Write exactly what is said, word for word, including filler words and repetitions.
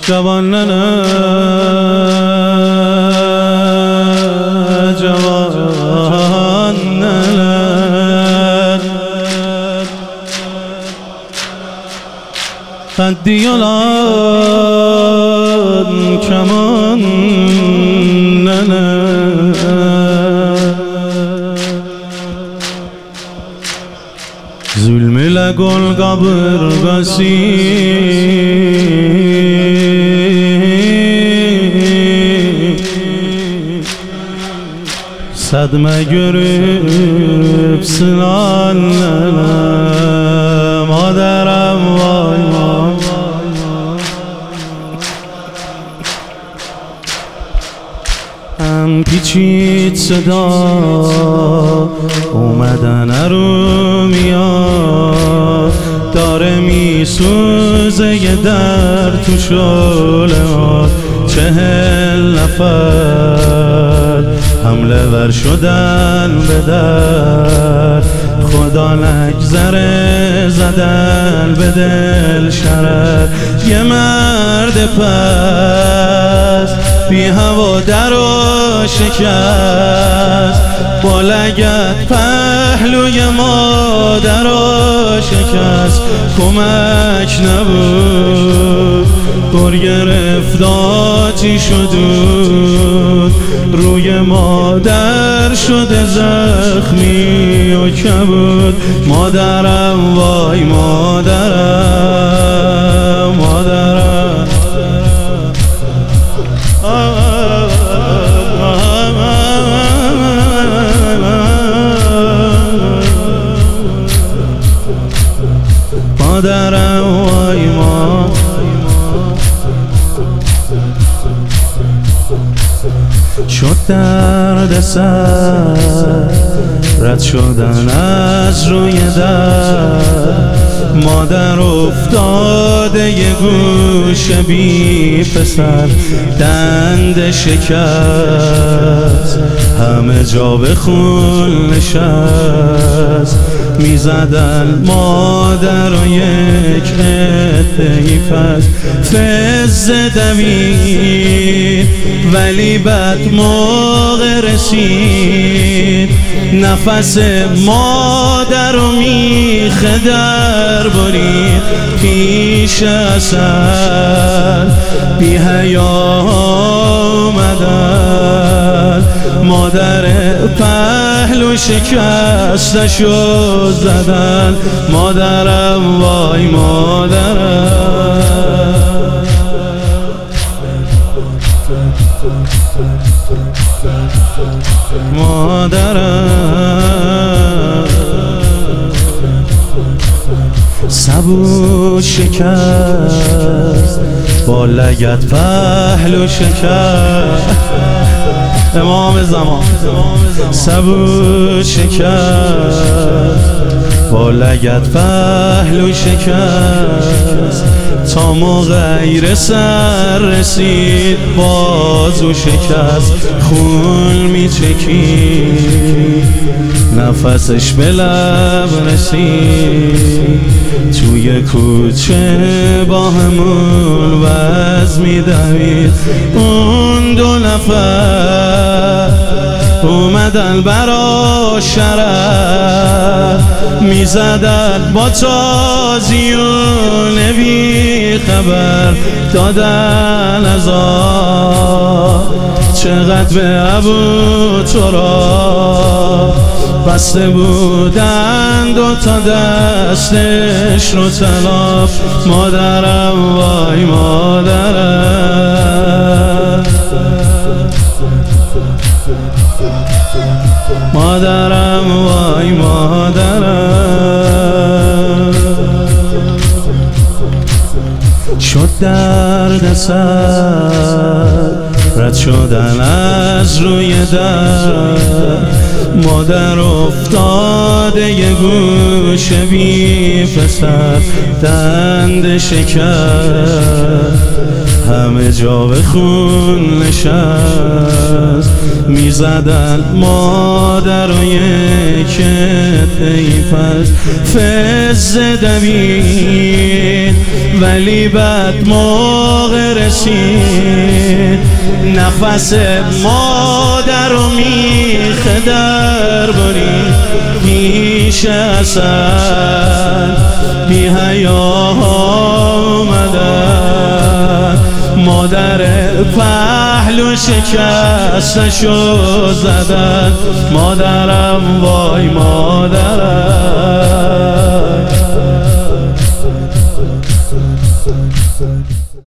جوان نه جوان نه قدیالان کمان نه ظلم لگل قبر بسی صدمه گرب سنان مادرم وای هم پیچید صدا اومدن ارومیا داره میسوزه یه در تو شعله ها چهل نفر حمله ور شدن به در خدا نگذره زدن به دل شرر یه مرد پس بی هوا در و شکست با لگد پهلوی مادر و شکست کمک نبود گر گرفت آتیش شدود روی مادر شده زخمی و کبود مادرم وای مادرم مادرم مادرم وای ما شد درد سر رد شدن از روی در مادر افتاده یه گوش بی پسر دند شکست همه جا به خون نشست میزدن مادر و یک عده‌ای پس فز دوید ولی بد موقع رسید نفس مادر رو میخه در برید پیش اثر بی حیا آمدن مادر پهلو شکسته شد زدن مادرم وای مادرم مادرم سبو شکست با لگد پهلو شکست امام زمان سبو شکست با لگد پهلو شکست تا موقع غیر سر رسید بازو شکست خون میچکید نفسش به لب رسید توی کوچه با همون وز میدوید اون دو نفر اومدن برا شرف میزدن با تازیون بی خبر دادن از آب چقدر به ابو تراب بسته بودن دو تا دستش رو طلاف مادرم وای مادرم مادرم وای مادرم شد درد سر رد شدن از روی در مادر افتاده یه گوش بی پسر دند شکست همه جا به خون نشست، میزدن مادر و یک پیپس فز دوید، ولی بعد موقع رسید نفس مادر و میخ در برید، پیش اصل بی حیاها اومدن، مادر پهلو شکستشو زدن، مادرم وای مادرم